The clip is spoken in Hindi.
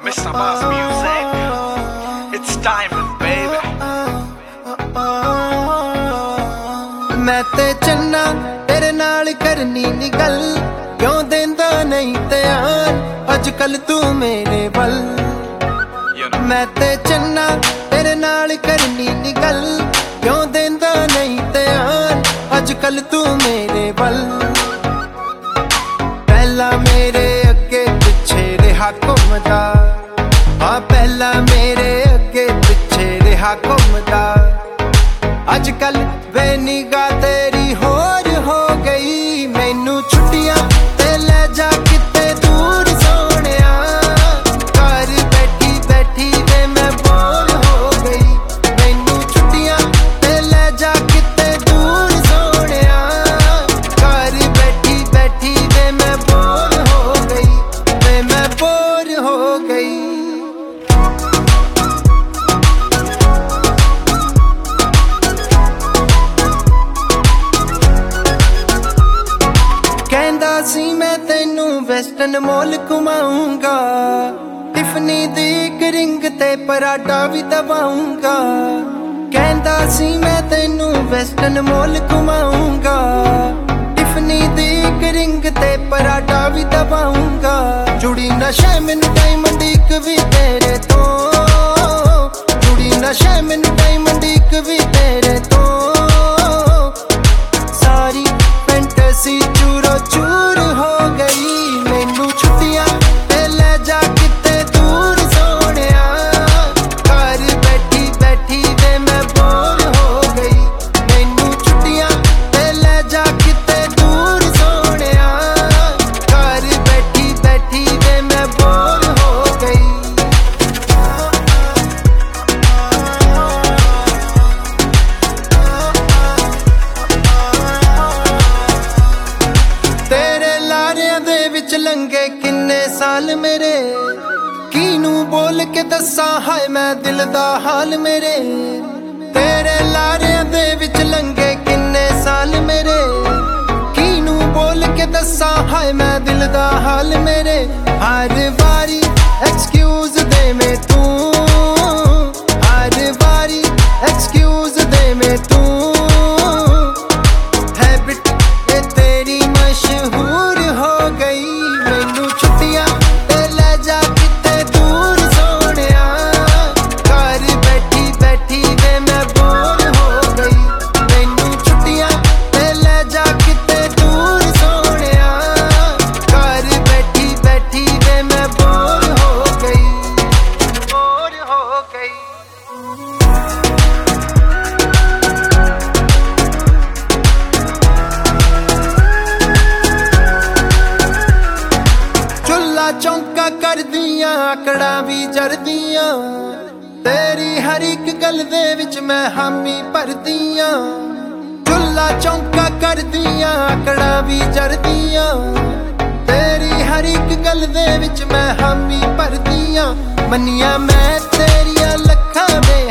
Mr. Boss Music. It's time, baby. मैं ते चन्ना तेरे नाल करनी नी गल क्यों देंदा नहीं ध्यान अजकल तू मेरे वल मैं ते चन्ना तेरे नाल करनी नी गल क्यों देंदा नहीं ध्यान अजकल तू मेरे वल पहला मेरे अगे पिछे रहा घुमदा पहला मेरे अगे पिछे रहा घुमदा अजकल वे निगाह तेरी होर हो गई मैनू छुट्टियां ते ले जा किते दूर सोहणिया घर बैठी बैठी वे मैं बोर हो गई मैनू छुट्टियां ते ले जा किते दूर सोहणिया घर बैठी बैठी वे मैं बोर हो गई वे मैं बोर हो गई सी मैं तेनू वेस्टर्न मॉल घुमाऊंगा टिफनी दी एक रिंग ते पराठा भी दबाऊंगा कहंदा सी मैं तेनू वेस्टर्न मॉल घुमाऊंगा टिफनी दी एक रिंग ते पराठा भी दबाऊंगा जुड़ी नशा मैनू डायमंड एक भी तेरे तो जुड़ी नशा मैनू डायमंड एक भी तेरे तो सारी फैंटेसी चूरो चूर हो गई मैनू छुट्टियां ते ले जा किते दूर सोहणिया घर बैठी बैठी वे मैं बोर हो गई मैनू छुट्टियां ते ले जा किते दूर सोहणिया घर बैठी बैठी वे मैं बोर हो गई लंगे किन्ने साल मेरे कीनू बोल के दसा हाय मैं दिल दा हाल मेरे तेरे लारियां दे विच लंगे किन्ने साल मेरे कीनू बोल के दसा हाय मैं दिल दा हाल मेरे हर बारी एक्सक्यूज दे में तू हर बारी एक्सक्यूज दे में तू हैबिट ये तेरी मशहूर हो गई चौंका कर दियां आकड़ा भी जरदियां तेरी हर एक गल दे विच मैं हामी भरदियां चुल्ला चौंका कर दियां आकड़ा भी जरदियां तेरी हर एक गल दे विच मैं हामी भरदियां मन्निया मैं तेरिया लखां में